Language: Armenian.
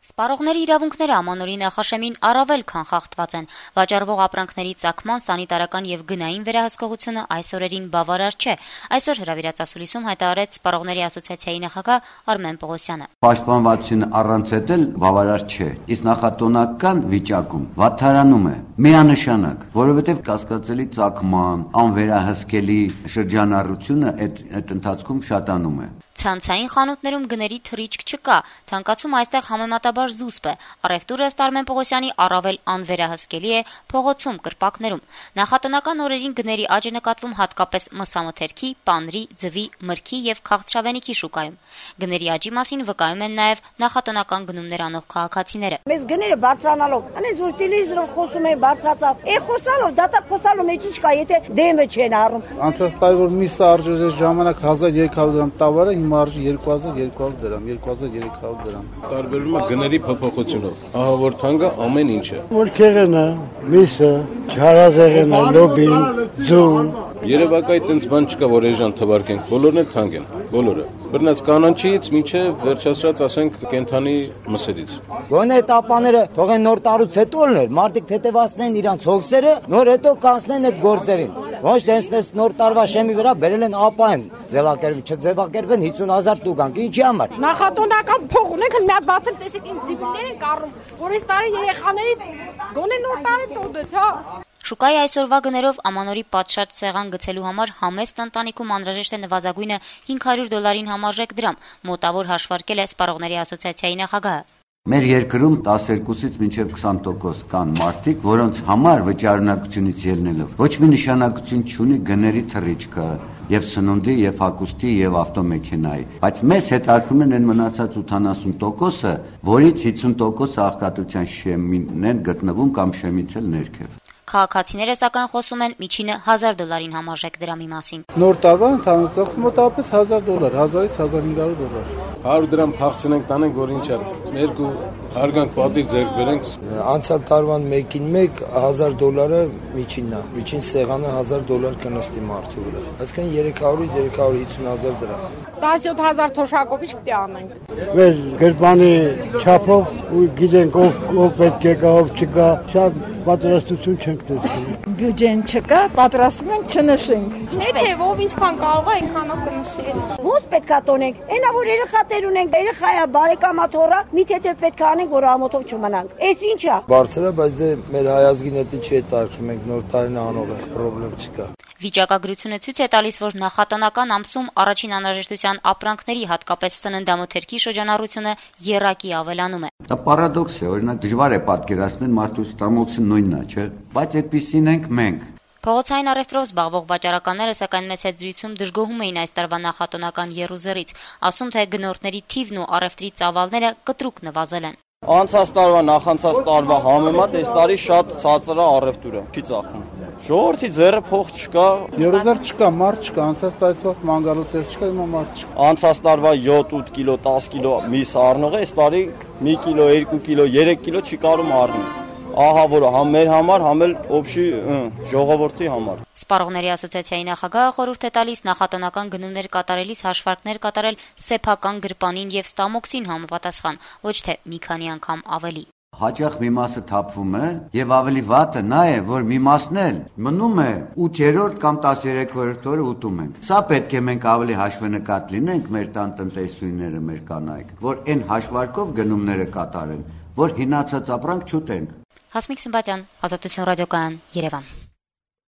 Սպառողների իրավունքները ամանորի նախաշեմին առավել քան խախտված են։ Վաճառվող ապրանքների ծագման, սանիտարական եւ գնային վերահսկողությունը այս օրերին բավարար չէ։ Այսօր հրավիրած հայտարարեց Սպառողների ասոցիացիայի նախագահ Արմեն Պողոսյանը։ Պաշտպանվածությունը առանց էդ բավարար չէ։ Իսկ նախատոնական վիճակում վատթարանում է միանշանակ, որովհետեւ կասկածելի ծագման, անվերահսկելի շրջանառությունը այդ ընթացքում շատանում է։ Ցանցային խանութներում գների թռիչք չկա, թանկացում այստեղ համեմատաբար զուսպ է, առևտուրը ըստ Արմեն Պողոսյանի առավել անվերահսկելի է փողոցում, կրպակներում։ Նախատնական օրերին գների աճ է նկատվում հատկապես մսամթերքի, պանրի, ձվի, մրգի եւ քաղցրավենիքի շուկայում։ Գների աճի մասին վկայում են նաեւ նախատնական գնումներ անող քաղաքացիները։ Մեզ գները բարձրանալով, անես որ տելևիզորում խոսում են բարձրացավ, խոսալով, դատա խոսալու մեջ ինչ կա, եթե դեմը չեն առում։ Անցած տարի որ միսը արժեր ժամանակ 1300 դրամ տավարը, հիմա արժի 2200 դրամ, 2300 դրամ։ Տարբերվում է գների փոփոխությունով։ Ահա որ թանկը ամեն ինչը։ Մորքերենը, միսը, չարազեղենը, լոբին, ձուն։ Երևակայի տենց բան չկա, որ էժան թվարկենք, բոլորն էլ թանկ են, բոլորը։ Բռնած կանանչից մինչև վերջացրած ասենք կենթանի մսերից։ Գոնե տապաները թողեն նոր տարուց հետո լներ, մարդիկ թեթևացնեն իրանց հոգսերը, նոր հետո կանցնեն այդ գործերին։ Ոչ թե նոր տարվա շեմի վրա բերել են ապային, ձևակերպ, չձևակերպեն 50,000 տուգանք, ինչի համար։ Նախատոնական փող ունենք, մի հատ բացել տեսեք ինչ ծիպիներ են կառում, որ այս տարի երեխաների գոնե նոր տարի տոդեց, հա։ Շուկայի այսօրվա գներով ամանորի պատշաճ սեղան գցելու համար համեստ ընտանիքում անհրաժեշտ է նվազագույնը $500 համարժեք դրամ, մոտավոր հաշվարկել է Սպառողների ասոցիացիայի նախագահը։ Մեր երկրում 12-ից մինչև 20% կան մարդիկ, որոնց համար վճարունակությունից ելնելով ոչ մի նշանակություն չունի գների թռիչքը եւ սնունդի եւ հագուստի եւ ավտոմեքենայի, բայց մեզ հետաքրքրում են մնացած 80%-ը, որից 50%-ը աղքատության շեմին են գտնվում կամ շեմից էլ ներքև։ Քաղաքացիները սակայն խոսում են միջինը $1000 համարժեք դրամի մասին։ Նոր տարվա ընդհանուր ծախսը մոտավորապես $1000, 1000-ից $1500։ 100 դրամ փախցնենք, տանենք, որ ինչ է, երկու հարգանք պատիվ ձեռք բերենք։ Անցյալ տարվան մեկին մեկ $1000-ը միջինն է, միջին սեղանը $1000 կնստի մարդու վրա։ Այսինքն 300-ից 350,000 դրամ։ 17000 թոշակով ինչ պետք է անենք։ Մեր գրպանի չափով ու գիտենք ով պետք է գա, ով չգա, շատ պատրաստություն չենք տեսնում։ Բյուջեն չկա, պատրաստում ենք չնշենք։ Եթե ով ինչքան կարող է, այնքանով կնշի։ Ո՞նց պետք է տոնենք։ Այնա որ երեխաներ ունենք, երեխայա բարեկամաթոռա, մի թեթև պետք է անենք, որ ամոթով չմնանք։ Էս ի՞նչ է։ Բարձր է, բայց դե մեր հայազգին էդի չի տարկվում, մենք նոր տարին անող ենք, խնդրեմ չկա։ Վիճակագրությունը ցույց է տալիս, որ նախատնական ամսում առաջին անհրաժեշտության ապրանքների, հատկապես սննդամթերքի շրջանառությունը եռակի ավելանում է։ Դա պարադոքս է, օրինակ դժվար է պատկերացնել մարդու ստամոքսը նույնն է, չէ՞, բայց այդպիսին ենք մենք։ Փողոցային առևտրով զբաղվող վաճառականները սակայն մեծ հետ զրույցում դժգոհում էին այս տարվա նախատոնական եռուզեռից, ասում թե գնորդների թիվն ու առևտրի ծավալները կտրուկ նվազել են։ Անցած տարվա, նախանցած տարվա համեմատ այս տարի շատ ցածր է առևտուրը, չի ծախում։ Ժողովրդի ձեռը փող չկա, Երուզեր չկա, մարդ չկա, անցած տարվա մանգալու տեղ չկա, հիմա մարդ չկա։ Անցած տարվա 7-8 կիլո, 10 կիլո միս առնողը այս տարի 1 կիլո, 2 կիլո, 3 կիլո չի կարող առնել։ Ահա որ համ մեր համար, համ էլ օբշի ժողովրդի համար։ Սպառողների ասոցիացիայի նախագահը խորհուրդ է տալիս նախատնական գնումներ կատարելիս հաշվարկներ կատարել սեփական գրպանին եւ ստամոքսին համապատասխան, ոչ թե մի քանի անգամ ավելի։ Հաճախ մի մասը թափվում է եւ ավելի վատը նա է, որ մի մասն էլ մնում է 8-րդ կամ 13-րդ օրը ուտում ենք։ Սա պետք է մենք ավելի հաշվենկատ լինենք մեր տան տնտեսուհիները, մեր կանայք, որ այն հաշվարկով գնումները կատարեն, որ հինացած ապրանք չուտենք։ Հասմիկ Սմբատյան, Ազատություն ռադիոկայան, Երևան։